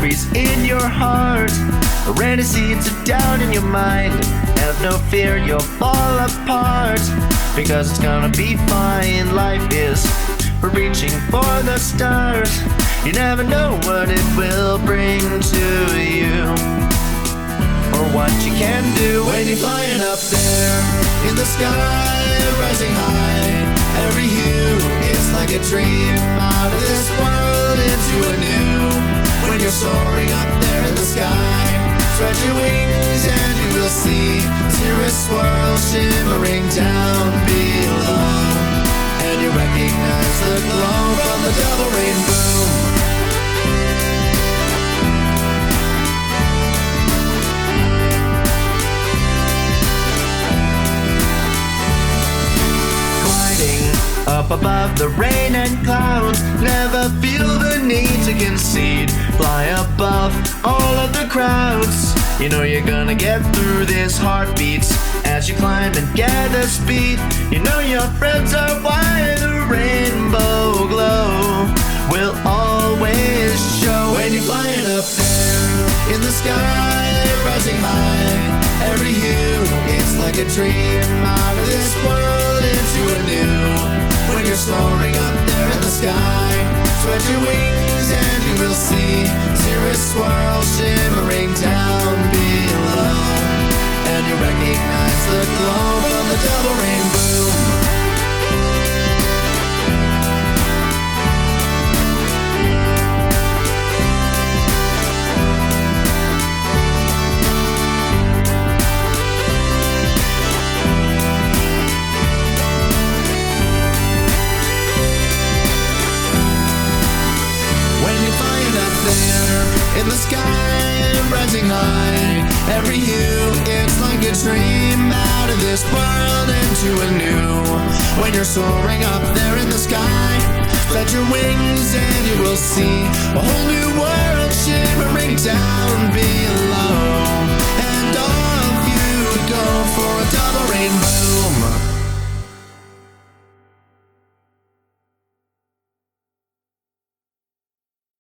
worries in your heart, or any seeds of doubt in your mind, have no fear, you'll fall apart, because it's gonna be fine. Life is for reaching for the stars. You never know what it will bring to you, or what you can do when you're flying up there in the sky, rising high. Every hue is like a dream, out of this world into a new. When you're soaring up there in the sky, spread your wings and you will see cirrus swirl shimmering down below, and you recognize the glow from the double rainbow. Up above the rain and clouds, never feel the need to concede. Fly above all of the crowds, you know you're gonna get through this. Heartbeats as you climb and gather speed, you know your friends are why the rainbow glow will always show. When you're flying up there in the sky, rising high. Every hue, it's like a dream, out of this world into a new. When you're soaring up there in the sky, spread your wings and you will see cirrus swirl shimmering down below, and you recognize the glow from the double rainbow. In the sky, rising high. Every hue, it's like a dream, out of this world into a new. When you're soaring up there in the sky, spread your wings and you will see a whole new world shimmering